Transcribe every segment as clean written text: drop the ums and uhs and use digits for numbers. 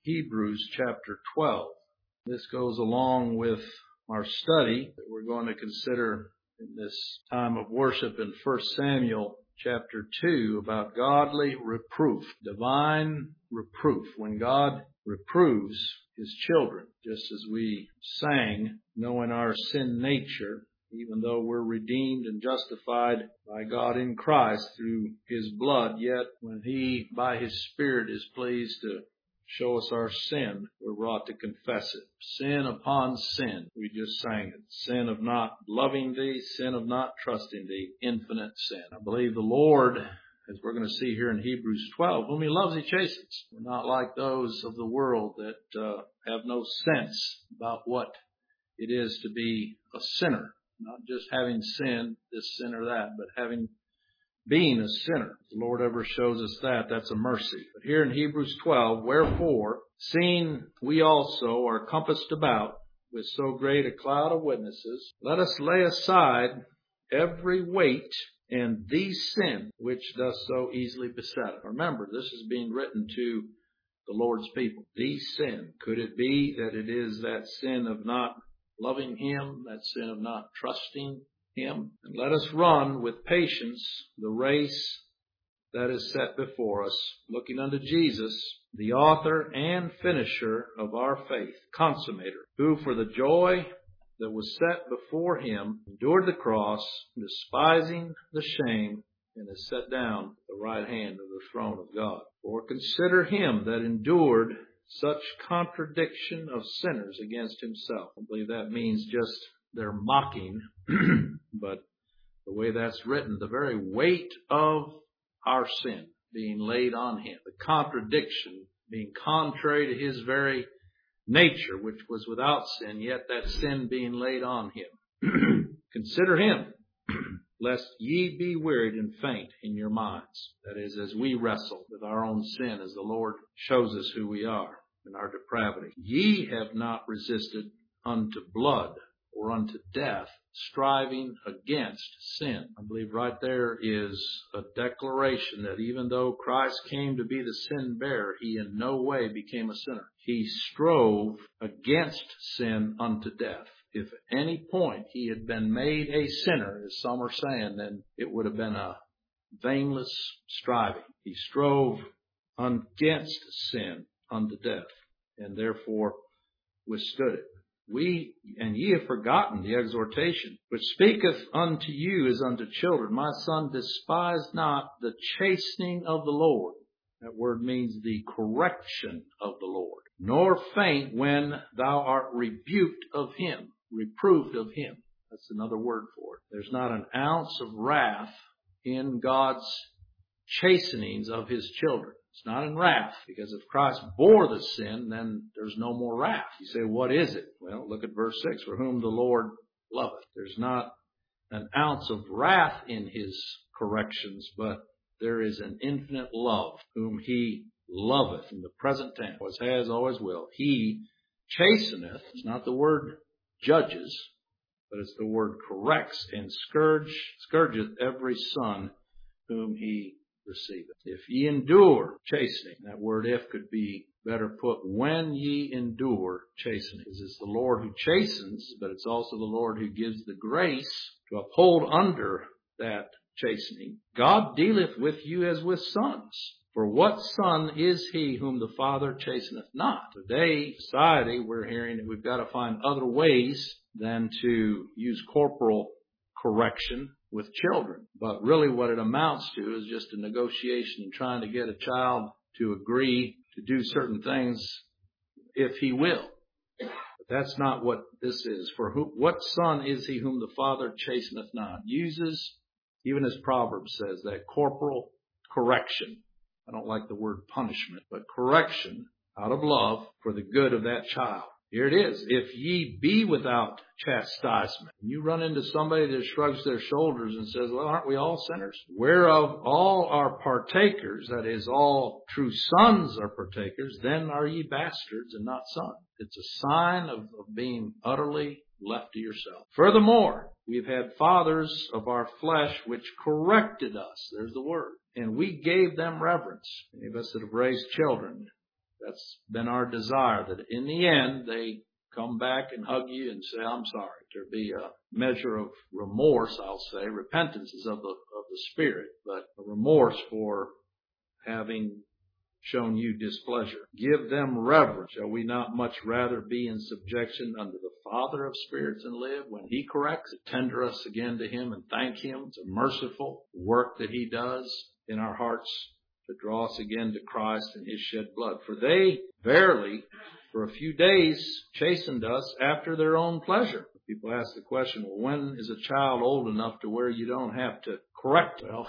Hebrews chapter 12. This goes along with our study that we're going to consider in this time of worship in 1 Samuel chapter 2 about godly reproof, divine reproof. When God reproves His children, just as we sang, knowing our sin nature, even though we're redeemed and justified by God in Christ through His blood, yet when He, by His Spirit, is pleased to show us our sin, we're brought to confess it. Sin upon sin. We just sang it. Sin of not loving Thee, sin of not trusting Thee, infinite sin. I believe the Lord, as we're going to see here in Hebrews 12, whom He loves, He chastens. We're not like those of the world that have no sense about what it is to be a sinner. Not just having sinned, this sin or that, but being a sinner. If the Lord ever shows us that, that's a mercy. But here in Hebrews 12, wherefore, seeing we also are compassed about with so great a cloud of witnesses, let us lay aside every weight and the sin which doth so easily beset us. Remember, this is being written to the Lord's people. The sin. Could it be that it is that sin of not loving Him, that sin of not trusting Him? And let us run with patience the race that is set before us, looking unto Jesus, the author and finisher of our faith, consummator, who for the joy that was set before Him endured the cross, despising the shame, and is set down at the right hand of the throne of God. For consider Him that endured such contradiction of sinners against Himself. I believe that means just their mocking, but the way that's written, the very weight of our sin being laid on Him, the contradiction being contrary to His very nature, which was without sin, yet that sin being laid on Him. Consider Him, lest ye be wearied and faint in your minds. That is, as we wrestle with our own sin, as the Lord shows us who we are in our depravity. Ye have not resisted unto blood or unto death, striving against sin. I believe right there is a declaration that even though Christ came to be the sin bearer, He in no way became a sinner. He strove against sin unto death. If at any point He had been made a sinner, as some are saying, then it would have been a vainless striving. He strove against sin unto death, and therefore withstood it. And ye have forgotten the exhortation, which speaketh unto you as unto children. My son, despise not the chastening of the Lord. That word means the correction of the Lord. Nor faint when thou art rebuked of Him, reproved of Him. That's another word for it. There's not an ounce of wrath in God's chastenings of His children. It's not in wrath, because if Christ bore the sin, then there's no more wrath. You say, what is it? Well, look at verse 6. For whom the Lord loveth. There's not an ounce of wrath in His corrections, but there is an infinite love, whom He loveth in the present tense, always has, always will. He chasteneth. It's not the word judges, but it's the word corrects and scourgeth every son whom He receiveth. If ye endure chastening, that word if could be better put, when ye endure chastening. It's the Lord who chastens, but it's also the Lord who gives the grace to uphold under that chastening. God dealeth with you as with sons. For what son is he whom the Father chasteneth not? Today, society, we're hearing that we've got to find other ways than to use corporal correction with children. But really what it amounts to is just a negotiation and trying to get a child to agree to do certain things if he will. But that's not what this is. For what son is he whom the Father chasteneth not? Uses, even as Proverbs says, that corporal correction. I don't like the word punishment, but correction out of love for the good of that child. Here it is. If ye be without chastisement. You run into somebody that shrugs their shoulders and says, well, aren't we all sinners? Whereof all are partakers, that is, all true sons are partakers, then are ye bastards and not sons. It's a sign of being utterly left to yourself. Furthermore, we've had fathers of our flesh which corrected us. There's the word. And we gave them reverence. Any of us that have raised children, That's been our desire, that in the end they come back and hug you and say, I'm sorry. There be a measure of remorse, I'll say. Repentance is of the Spirit, but a remorse for having shown you displeasure. Give them reverence. Shall we not much rather be in subjection unto the Father of spirits and live? When He corrects, to tender us again to Him and thank Him. It's a merciful work that He does in our hearts to draw us again to Christ and His shed blood. For they verily, for a few days, chastened us after their own pleasure. People ask the question, well, when is a child old enough to where you don't have to correct? Well,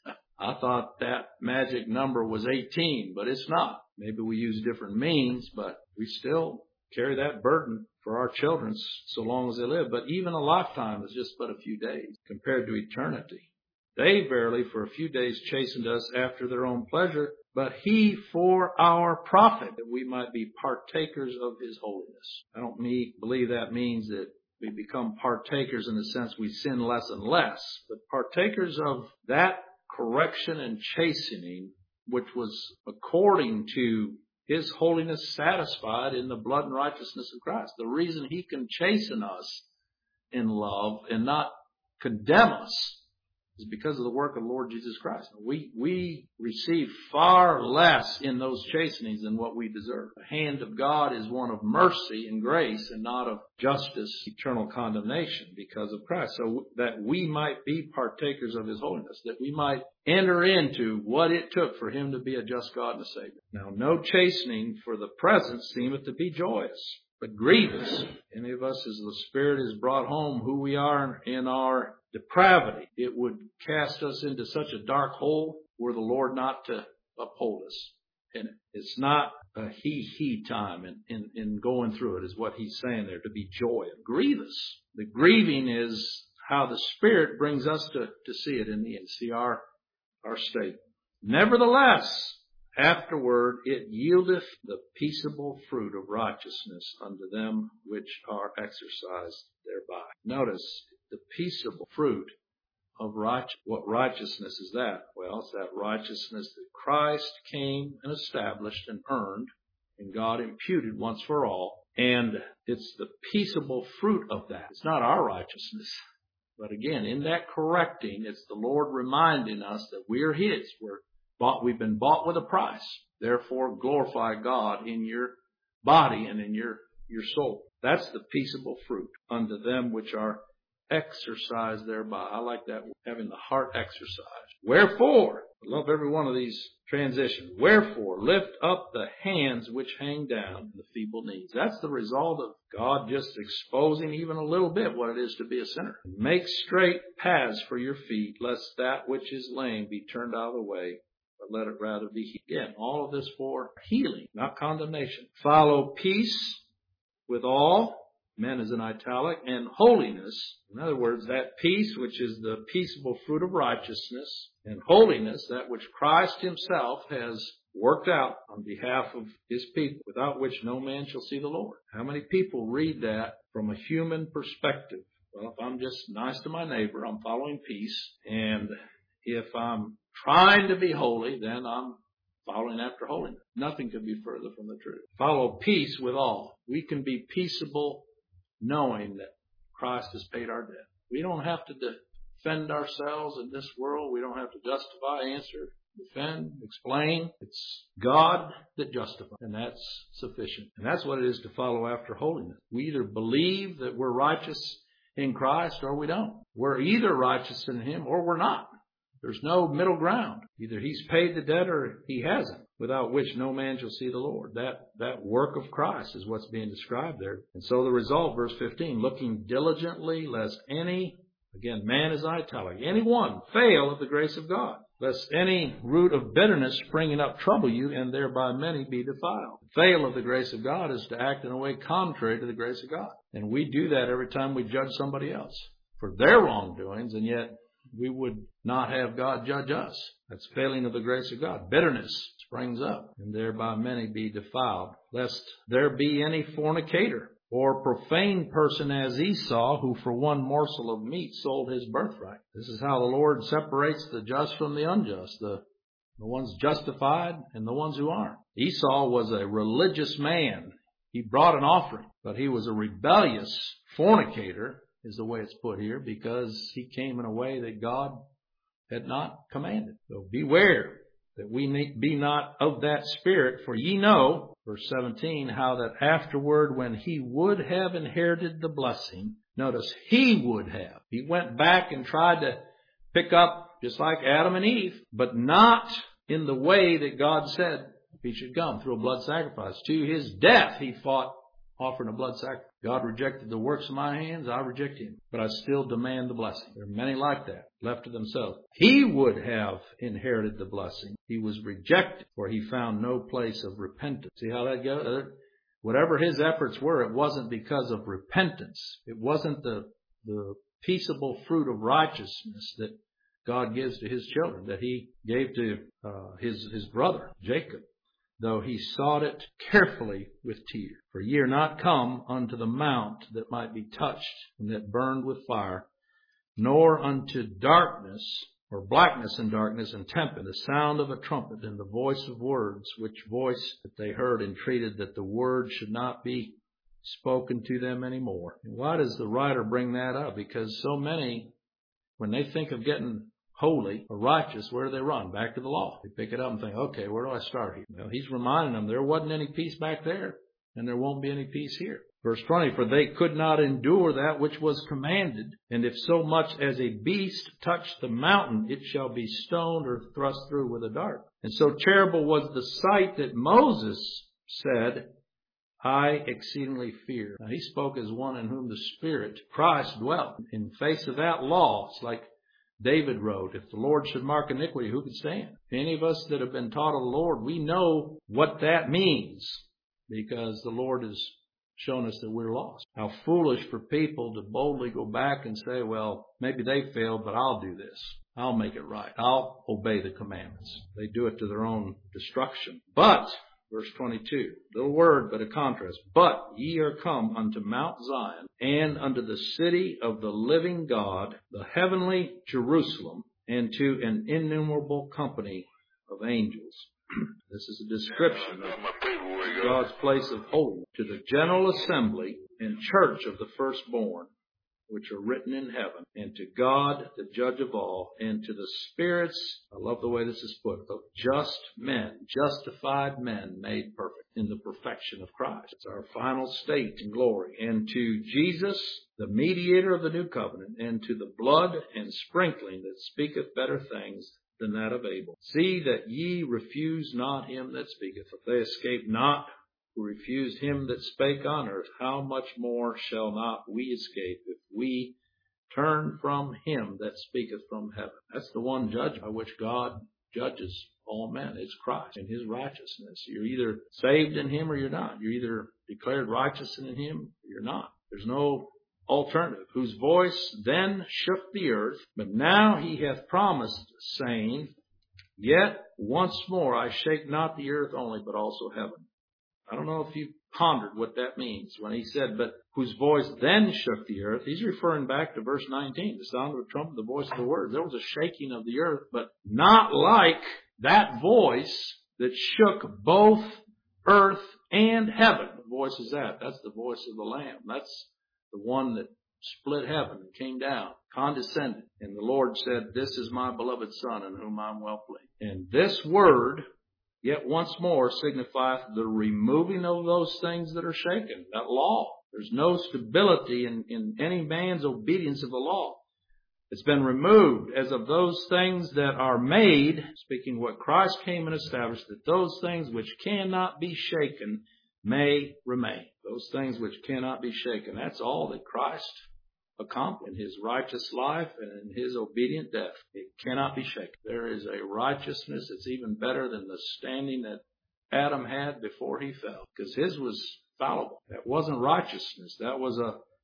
I thought that magic number was 18, but it's not. Maybe we use different means, but we still carry that burden for our children so long as they live. But even a lifetime is just but a few days compared to eternity. They verily for a few days chastened us after their own pleasure, but He for our profit, that we might be partakers of His holiness. I don't believe that means that we become partakers in the sense we sin less and less, but partakers of that correction and chastening, which was according to His holiness satisfied in the blood and righteousness of Christ. The reason He can chasten us in love and not condemn us is because of the work of the Lord Jesus Christ. We receive far less in those chastenings than what we deserve. The hand of God is one of mercy and grace and not of justice, eternal condemnation because of Christ. So that we might be partakers of His holiness, that we might enter into what it took for Him to be a just God and a Savior. Now, no chastening for the present seemeth to be joyous, but grievous. Any of us, as the Spirit has brought home who we are in our depravity, it would cast us into such a dark hole were the Lord not to uphold us. And it's not a he time in going through it, is what He's saying there, to be joyous. Grievous. The grieving is how the Spirit brings us to see it in the end, see our state. Nevertheless, afterward it yieldeth the peaceable fruit of righteousness unto them which are exercised thereby. Notice the peaceable fruit of righteousness. What righteousness is that? Well, it's that righteousness that Christ came and established and earned, and God imputed once for all. And it's the peaceable fruit of that. It's not our righteousness. But again, in that correcting, it's the Lord reminding us that we're His. We've been bought with a price. Therefore, glorify God in your body and in your soul. That's the peaceable fruit unto them which are exercised thereby. I like that, having the heart exercised. Wherefore, I love every one of these transitions. Wherefore, lift up the hands which hang down and the feeble knees. That's the result of God just exposing even a little bit what it is to be a sinner. Make straight paths for your feet, lest that which is lame be turned out of the way, but let it rather be healed. Again, all of this for healing, not condemnation. Follow peace with all, men is in italic, and holiness. In other words, that peace which is the peaceable fruit of righteousness, and holiness, that which Christ Himself has worked out on behalf of His people, without which no man shall see the Lord. How many people read that from a human perspective? Well, if I'm just nice to my neighbor, I'm following peace, and if I'm trying to be holy, then I'm following after holiness. Nothing could be further from the truth. Follow peace with all. We can be peaceable knowing that Christ has paid our debt. We don't have to defend ourselves in this world. We don't have to justify, answer, defend, explain. It's God that justifies, and that's sufficient. And that's what it is to follow after holiness. We either believe that we're righteous in Christ or we don't. We're either righteous in Him or we're not. There's no middle ground. Either He's paid the debt or He hasn't, without which no man shall see the Lord. That work of Christ is what's being described there. And so the result, verse 15, looking diligently lest any, again, man is italic, anyone fail of the grace of God, lest any root of bitterness springing up trouble you, and thereby many be defiled. Fail of the grace of God is to act in a way contrary to the grace of God. And we do that every time we judge somebody else for their wrongdoings, and yet we would not have God judge us. That's failing of the grace of God. Bitterness springs up, and thereby many be defiled, lest there be any fornicator or profane person as Esau, who for one morsel of meat sold his birthright. This is how the Lord separates the just from the unjust. The the ones justified and the ones who aren't. Esau was a religious man. He brought an offering, but he was a rebellious fornicator, is the way it's put here, because he came in a way that God had not commanded. So beware that we be not of that spirit, for ye know, verse 17, how that afterward when he would have inherited the blessing, notice, he would have. He went back and tried to pick up just like Adam and Eve, but not in the way that God said he should come, through a blood sacrifice. To his death he fought offering a blood sacrifice. God rejected the works of my hands, I reject him. But I still demand the blessing. There are many like that, left to themselves. He would have inherited the blessing. He was rejected, for he found no place of repentance. See how that goes? Whatever his efforts were, it wasn't because of repentance. It wasn't the peaceable fruit of righteousness that God gives to his children, that he gave to his brother, Jacob, though he sought it carefully with tears. For ye are not come unto the mount that might be touched, and that burned with fire, nor unto darkness, or blackness and darkness and tempest, the sound of a trumpet and the voice of words, which voice that they heard entreated that the word should not be spoken to them anymore. And why does the writer bring that up? Because so many, when they think of getting holy or righteous, where do they run? Back to the law. They pick it up and think, okay, where do I start here? Well, he's reminding them there wasn't any peace back there, and there won't be any peace here. Verse 20, for they could not endure that which was commanded, and if so much as a beast touch the mountain, it shall be stoned or thrust through with a dart. And so terrible was the sight that Moses said, I exceedingly fear. Now, he spoke as one in whom the Spirit, Christ, dwelt. In face of that law, it's like David wrote, if the Lord should mark iniquity, who could stand? Any of us that have been taught of the Lord, we know what that means, because the Lord has shown us that we're lost. How foolish for people to boldly go back and say, well, maybe they failed, but I'll do this. I'll make it right. I'll obey the commandments. They do it to their own destruction. But, verse 22, little word, but a contrast. But ye are come unto Mount Zion, and unto the city of the living God, the heavenly Jerusalem, and to an innumerable company of angels. This is a description of God's place of holiness, to the general assembly and church of the firstborn, which are written in heaven, and to God, the judge of all, and to the spirits, I love the way this is put, of just men, justified men made perfect in the perfection of Christ. It's our final state in glory. And to Jesus, the mediator of the new covenant, and to the blood and sprinkling that speaketh better things than that of Abel. See that ye refuse not him that speaketh. If they escape not who refused him that spake on earth, how much more shall not we escape if we turn from him that speaketh from heaven? That's the one judge by which God judges all men. It's Christ and his righteousness. You're either saved in him or you're not. You're either declared righteous in him or you're not. There's no alternative. Whose voice then shook the earth, but now he hath promised, saying, yet once more I shake not the earth only, but also heaven. I don't know if you pondered what that means when he said, but whose voice then shook the earth. He's referring back to verse 19, the sound of a trumpet, the voice of the word. There was a shaking of the earth, but not like that voice that shook both earth and heaven. What voice is that? That's the voice of the Lamb. That's the one that split heaven and came down, condescended. And the Lord said, this is my beloved Son in whom I'm well pleased. And this word, yet once more, signifieth the removing of those things that are shaken, that law. There's no stability in any man's obedience of the law. It's been removed as of those things that are made, speaking what Christ came and established, that those things which cannot be shaken may remain. Those things which cannot be shaken. That's all that Christ accomplished in his righteous life and in his obedient death. It cannot be shaken. There is a righteousness that's even better than the standing that Adam had before he fell, because his was fallible. That wasn't righteousness. That was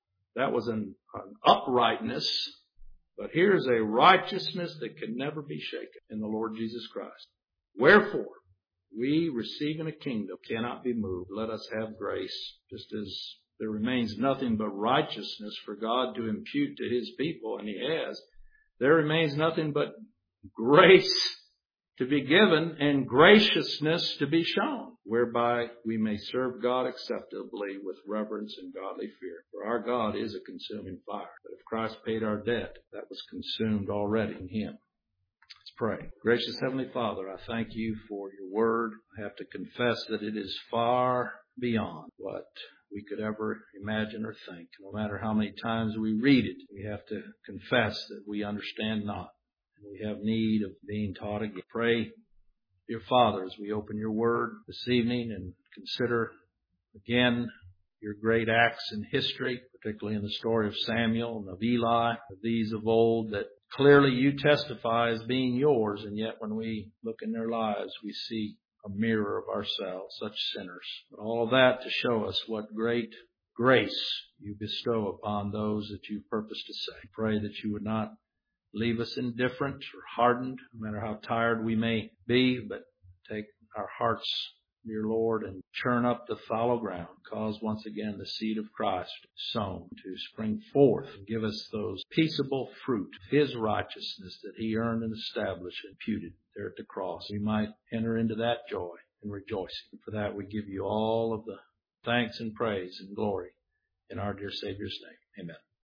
an uprightness. But here's a righteousness that can never be shaken in the Lord Jesus Christ. Wherefore, we receiving a kingdom cannot be moved. Let us have grace, just as there remains nothing but righteousness for God to impute to his people, and he has. There remains nothing but grace to be given and graciousness to be shown, whereby we may serve God acceptably with reverence and godly fear. For our God is a consuming fire. But if Christ paid our debt, that was consumed already in Him. Let's pray. Gracious Heavenly Father, I thank You for Your Word. I have to confess that it is far beyond what we could ever imagine or think. No matter how many times we read it, we have to confess that we understand not. We have need of being taught again. Pray, dear Father, as we open Your Word this evening and consider again Your great acts in history, particularly in the story of Samuel and of Eli, of these of old that clearly You testify as being Yours, and yet when we look in their lives, we see a mirror of ourselves, such sinners. But all of that to show us what great grace You bestow upon those that You purpose to save. Pray that You would not leave us indifferent or hardened, no matter how tired we may be, but take our hearts, dear Lord, and churn up the fallow ground. Cause once again the seed of Christ sown to spring forth and give us those peaceable fruit of His righteousness that He earned and established and imputed there at the cross. We might enter into that joy and rejoicing. For that we give You all of the thanks and praise and glory in our dear Savior's name. Amen.